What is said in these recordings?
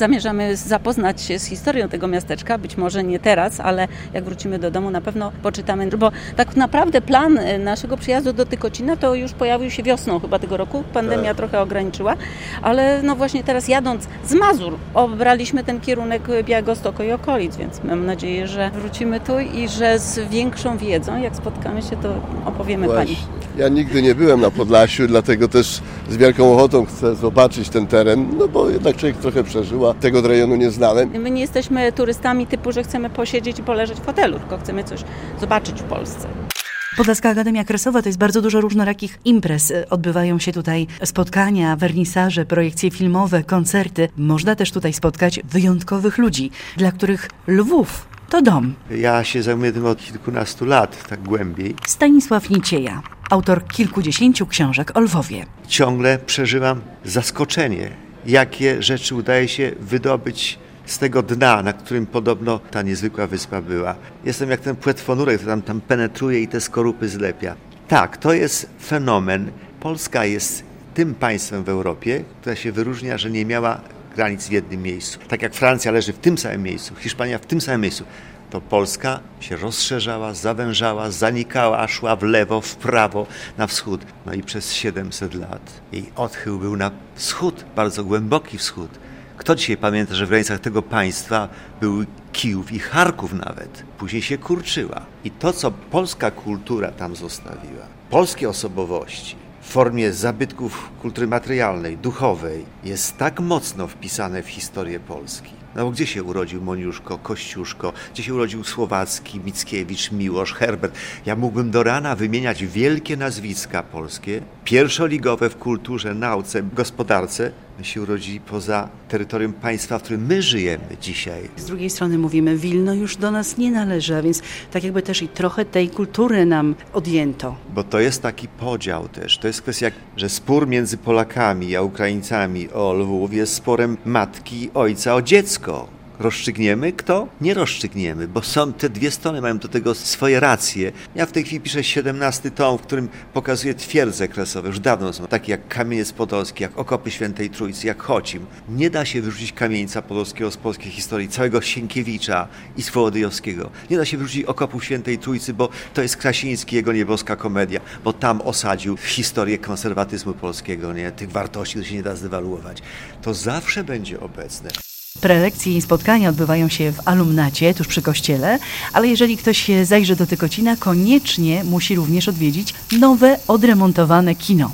zamierzamy zapoznać się z historią tego miasteczka, być może nie teraz, ale jak wrócimy do domu na pewno poczytamy, bo tak naprawdę plan naszego przyjazdu do Tykocina to już pojawił się wiosną chyba tego roku, pandemia trochę ograniczyła, ale no właśnie teraz jadąc z Mazur obraliśmy ten kierunek Białegostoku i okolic, więc mam nadzieję, że wrócimy tu i że z większą wiedzą, jak spotkamy się, to opowiemy Pani. Ja nigdy nie byłem na Podlasiu, dlatego też z wielką ochotą chcę zobaczyć ten teren, no bo jednak człowiek trochę przeżyła, tego rejonu nie znałem. My nie jesteśmy turystami typu, że chcemy posiedzieć i poleżeć w fotelu, tylko chcemy coś zobaczyć w Polsce. Podlaska Akademia Kresowa to jest bardzo dużo różnorakich imprez. Odbywają się tutaj spotkania, wernisaże, projekcje filmowe, koncerty. Można też tutaj spotkać wyjątkowych ludzi, dla których Lwów to dom. Ja się zajmuję tym od kilkunastu lat, tak głębiej. Stanisław Nicieja, autor kilkudziesięciu książek o Lwowie. Ciągle przeżywam zaskoczenie, jakie rzeczy udaje się wydobyć z tego dna, na którym podobno ta niezwykła wyspa była. Jestem jak ten płetwonurek, który tam penetruje i te skorupy zlepia. Tak, to jest fenomen. Polska jest tym państwem w Europie, która się wyróżnia, że nie miała granic w jednym miejscu. Tak jak Francja leży w tym samym miejscu, Hiszpania w tym samym miejscu, to Polska się rozszerzała, zawężała, zanikała, szła w lewo, w prawo, na wschód. No i przez 700 lat jej odchył był na wschód, bardzo głęboki wschód. Kto dzisiaj pamięta, że w granicach tego państwa był Kijów i Charków nawet. Później się kurczyła. I to, co polska kultura tam zostawiła, polskie osobowości w formie zabytków kultury materialnej, duchowej, jest tak mocno wpisane w historię Polski. No bo gdzie się urodził Moniuszko, Kościuszko, gdzie się urodził Słowacki, Mickiewicz, Miłosz, Herbert. Ja mógłbym do rana wymieniać wielkie nazwiska polskie, pierwszoligowe w kulturze, nauce, gospodarce, się urodzili poza terytorium państwa, w którym my żyjemy dzisiaj. Z drugiej strony mówimy, Wilno już do nas nie należy, a więc tak jakby też i trochę tej kultury nam odjęto. Bo to jest taki podział też. To jest kwestia, że spór między Polakami a Ukraińcami o Lwów jest sporem matki i ojca o dziecko. Rozstrzygniemy? Kto? Nie rozstrzygniemy, bo są te dwie strony, mają do tego swoje racje. Ja w tej chwili piszę 17 tom, w którym pokazuję twierdze kresowe, już dawno są, takie jak Kamieniec Podolski, jak Okopy Świętej Trójcy, jak Chocim. Nie da się wyrzucić Kamieńca Podolskiego z polskiej historii, całego Sienkiewicza i Swołodyjowskiego. Nie da się wyrzucić Okopów Świętej Trójcy, bo to jest Krasiński, jego nieboska komedia, bo tam osadził historię konserwatyzmu polskiego, nie? Tych wartości, które się nie da zdewaluować. To zawsze będzie obecne. Prelekcje i spotkania odbywają się w alumnacie, tuż przy kościele, ale jeżeli ktoś zajrzy do Tykocina, koniecznie musi również odwiedzić nowe, odremontowane kino.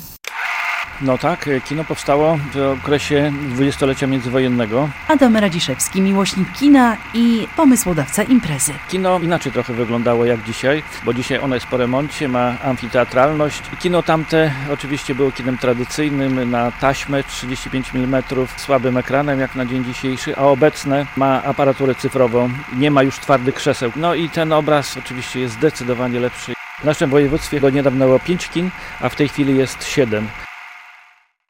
No tak, kino powstało w okresie dwudziestolecia międzywojennego. Adam Radziszewski, miłośnik kina i pomysłodawca imprezy. Kino inaczej trochę wyglądało jak dzisiaj, bo dzisiaj ono jest po remoncie, ma amfiteatralność. Kino tamte oczywiście było kinem tradycyjnym na taśmę 35 mm, słabym ekranem jak na dzień dzisiejszy, a obecne ma aparaturę cyfrową, nie ma już twardych krzeseł. No i ten obraz oczywiście jest zdecydowanie lepszy. W naszym województwie do niedawna było 5 kin, a w tej chwili jest 7.